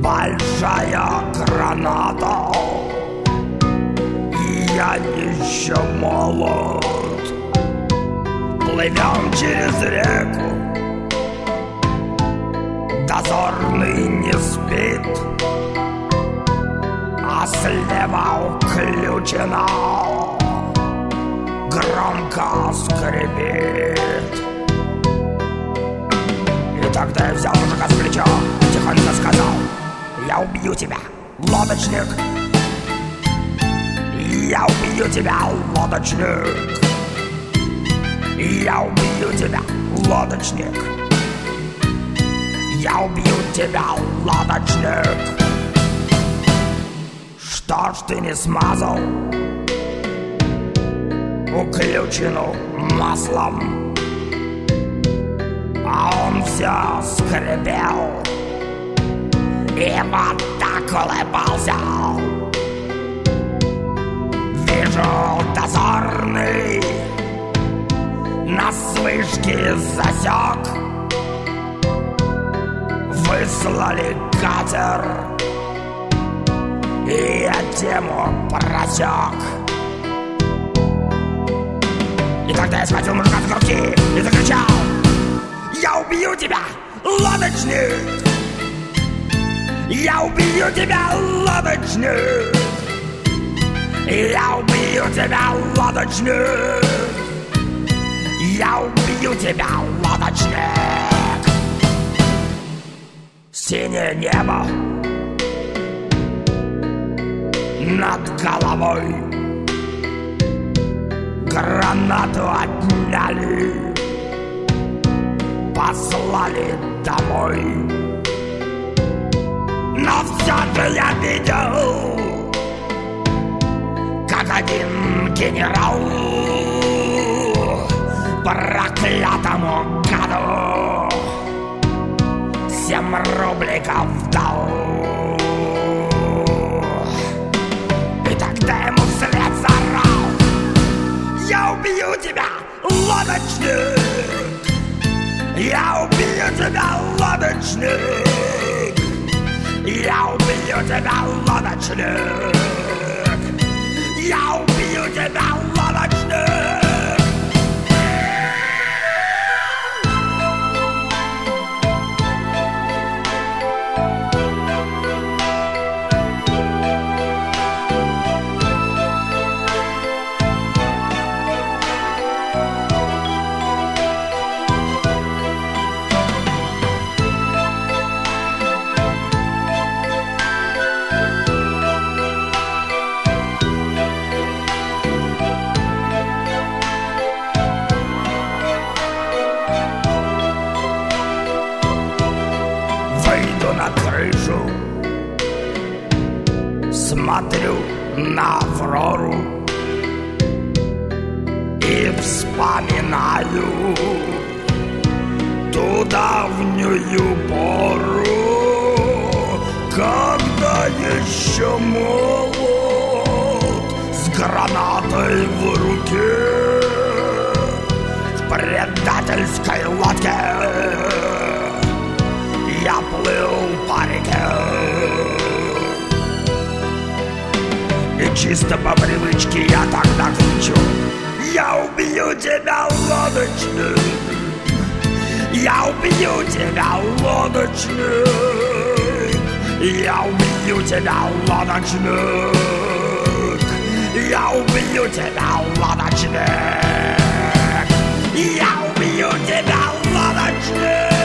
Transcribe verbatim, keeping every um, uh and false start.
большая граната, и я еще молод. Плывем через реку, дозорный не спит, а слева уключена громко скрипит. И тогда я взял мужика за плечо и тихонько сказал: я убью тебя, лодочник, я убью тебя, лодочник, я убью тебя, лодочник, я убью тебя, лодочник. Что ж ты не смазал уключину маслом? А он все скрипел и вот так улыбался. Вижу, дозорный нас с вышки засек. Выслали катер, и я тему просек. И тогда я схватил мужика за грудки и закричал: я убью тебя, лодочник, я убью тебя, лодочник, я убью тебя, лодочник, я убью тебя, лодочник. Синее небо над головой, гранату отняли, послали домой. Но все же я видел, как один генерал проклятому гаду семь рубликов дал. И тогда ему вслед заорал: я убью тебя, лодочник, я убью тебя, лодочник, я убью тебя, лодочник, я убью тебя, лодочник. На крышу, смотрю на Аврору и вспоминаю ту давнюю пору, когда еще молод, с гранатой в руке, в предательской лодке я плыл по реке. И чисто по привычке я тогда кричу: я убью тебя, лодочник, я убью тебя, лодочник, я убью тебя, лодочник, я убью тебя, лодочник, я убью тебя, лодочник.